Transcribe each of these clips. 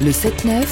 Le 7-9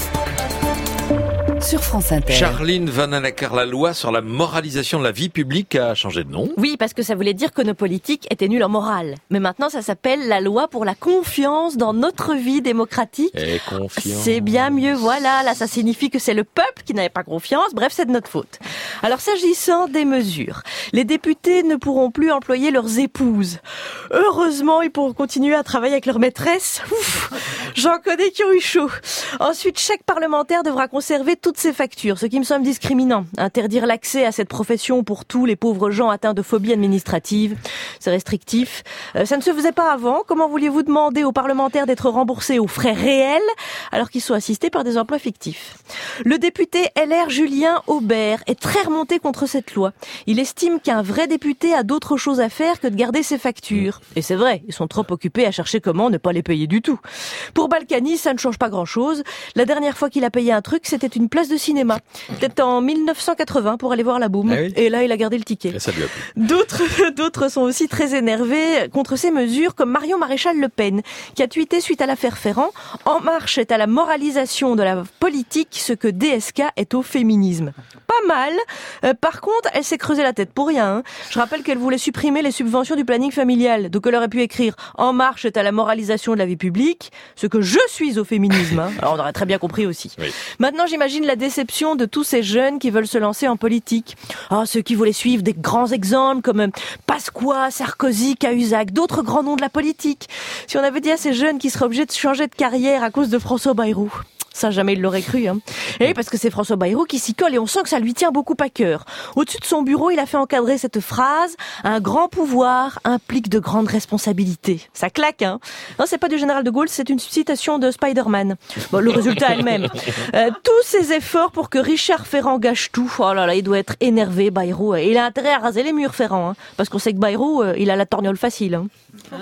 sur France Inter. Charline Vanhoenacker, la loi sur la moralisation de la vie publique a changé de nom. Oui, parce que ça voulait dire que nos politiques étaient nuls en morale. Mais maintenant, ça s'appelle la loi pour la confiance dans notre vie démocratique. Et confiance. C'est bien mieux, voilà. Là, ça signifie que c'est le peuple qui n'avait pas confiance. Bref, c'est de notre faute. Alors, s'agissant des mesures, les députés ne pourront plus employer leurs épouses. Heureusement, ils pourront continuer à travailler avec leur maîtresse. Ouf, j'en connais qui ont eu chaud. Ensuite, chaque parlementaire devra conserver toutes ses factures, ce qui me semble discriminant. Interdire l'accès à cette profession pour tous les pauvres gens atteints de phobie administrative, c'est restrictif. Ça ne se faisait pas avant. Comment vouliez-vous demander aux parlementaires d'être remboursés aux frais réels alors qu'ils sont assistés par des emplois fictifs? Le député LR Julien Aubert est très remonté contre cette loi. Il estime qu'un vrai député a d'autres choses à faire que de garder ses factures. Et c'est vrai, ils sont trop occupés à chercher comment ne pas les payer du tout. Pour Balkany, ça ne change pas grand-chose. La dernière fois qu'il a payé un truc, c'était une place de cinéma. Peut-être en 1980 pour aller voir La Boum. Ah oui. Et là, il a gardé le ticket. Et ça lui a plu. D'autres sont aussi très énervés contre ces mesures, comme Marion Maréchal Le Pen, qui a tweeté suite à l'affaire Ferrand: En Marche est à la moralisation de la politique ce que DSK est au féminisme. Pas mal. Par contre, elle s'est creusé la tête pour rien. Hein. Je rappelle qu'elle voulait supprimer les subventions du planning familial. Donc elle aurait pu écrire En Marche est à la moralisation de la vie publique, ce que je suis au féminisme. Hein. Alors on aurait très bien compris aussi. Oui. Maintenant, j'imagine la déception de tous ces jeunes qui veulent se lancer en politique. Ah, ceux qui voulaient suivre des grands exemples comme Pasqua, Sarkozy, Cahuzac, d'autres grands noms de la politique. Si on avait dit à ces jeunes qu'ils seraient obligés de changer de carrière à cause de François Bayrou. Ça, jamais il l'aurait cru. Hein. Et parce que c'est François Bayrou qui s'y colle et on sent que ça lui tient beaucoup à cœur. Au-dessus de son bureau, il a fait encadrer cette phrase: un grand pouvoir implique de grandes responsabilités. Ça claque, hein. Non, c'est pas du général de Gaulle, c'est une citation de Spider-Man. Bon, le résultat est le même. Tous ces efforts pour que Richard Ferrand gâche tout. Oh là là, il doit être énervé, Bayrou. Et il a intérêt à raser les murs, Ferrand. Hein, parce qu'on sait que Bayrou, il a la torgnole facile. Hein.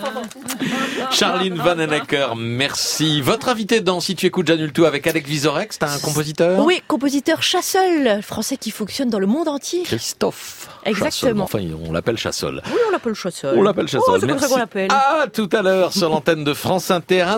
Charline Vanhoenacker, merci. Votre invité dans Si tu écoutes j'annule tout avec Alex Vizorek, c'est un compositeur? Oui, compositeur Chassol, français qui fonctionne dans le monde entier. Christophe. Exactement. Chassol. Enfin, on l'appelle Chassol. Oui, on l'appelle Chassol. On l'appelle Chassol. Oh, c'est comme ça Merci. qu'on l'appelle. À tout à l'heure sur l'antenne de France Inter.